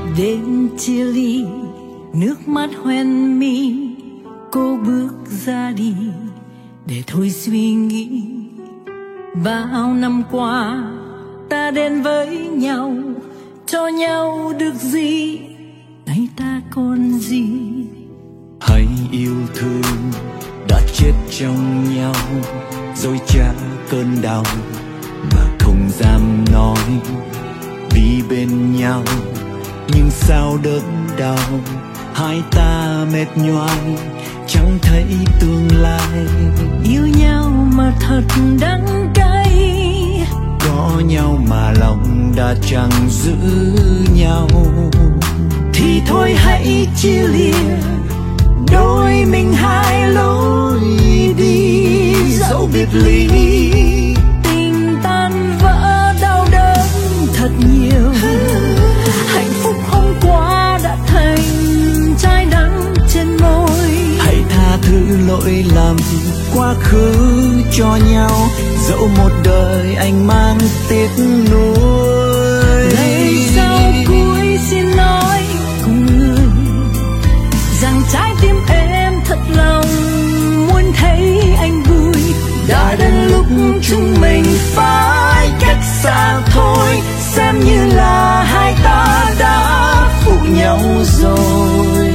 Đêm chia ly, nước mắt hoen mi, cô bước ra đi để thôi suy nghĩ. Bao năm qua ta đến với nhau, cho nhau được gì, nay ta còn gì. Hãy yêu thương đã chết trong nhau, rồi trả cơn đau mà không dám nói. Đi bên nhau nhưng sao đớn đau, hai ta mệt nhoài chẳng thấy tương lai. Yêu nhau mà thật đắng cay, có nhau mà lòng đã chẳng giữ nhau. thì thôi hãy chia lìa, đôi mình hai lối đi. Dẫu biệt ly, Tình tan vỡ đau đớn thật nhiều. Hạnh phúc hôm qua đã thành trái đắng trên môi. hãy tha thứ lỗi lầm quá khứ cho nhau, dẫu một đời anh mang tiếc nuối. Lời sau cuối xin nói cùng người rằng trái tim em thật lòng muốn thấy anh vui. Đã đến lúc chúng mình phải cách xa thôi, xem như là hai ta đã phụ nhau rồi.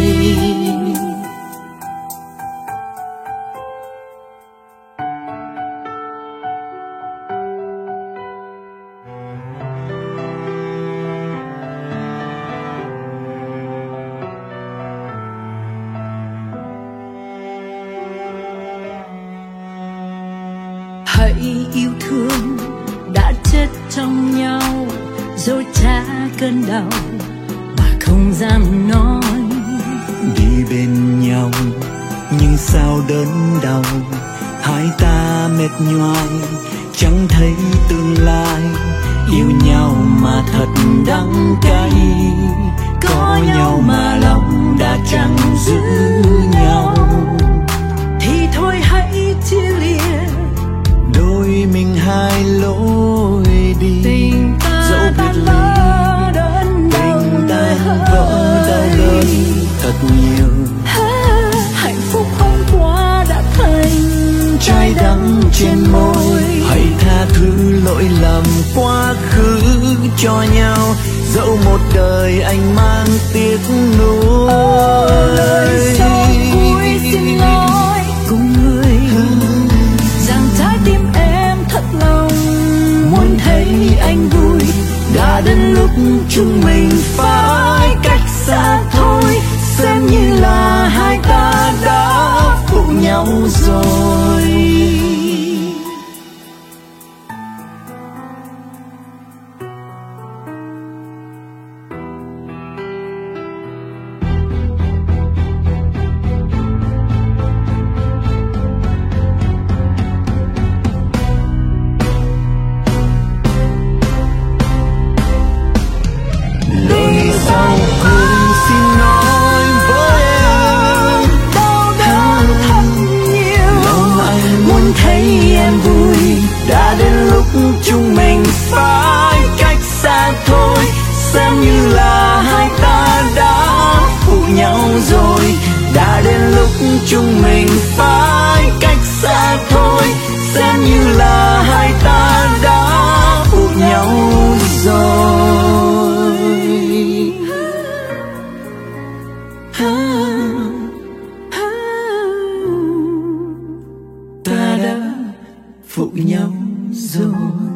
Hãy yêu thương đã chết trong nhau, rồi trả cơn đau mà không dám nói. Đi bên nhau nhưng sao đớn đau, hai ta mệt nhoài chẳng thấy tương lai. Yêu nhau mà thật đắng cay, có nhau mà lòng đã chẳng giữ nhau. Thì thôi hãy chia lìa, Đôi mình hai lối đi. tình Dẫu ta biệt tan ly, vỡ đớn đau tình lời tan vỡ đau đớn thật nhiều. Hạnh phúc hôm qua đã thành Trái đắng trên môi, hãy tha thứ lỗi lầm quá khứ cho nhau, dẫu một đời anh mang tiếc nuối. lời sau cuối xin nói cùng người rằng trái tim em thật lòng muốn thấy anh vui. Đã đến lúc chúng mình phải cách xa thôi, xem như là hai ta đã phụ nhau rồi. Lời sau cùng xin nói với em, Đau đớn thật nhiều, lòng anh muốn thấy em vui. Đã đến lúc chúng mình phải cách xa thôi, xem như là hai ta đã phụ nhau rồi. Đã đến lúc chúng mình phải cách xa thôi, xem như là hai ta đã phụ nhau rồi. Ta đã phụ nhau rồi.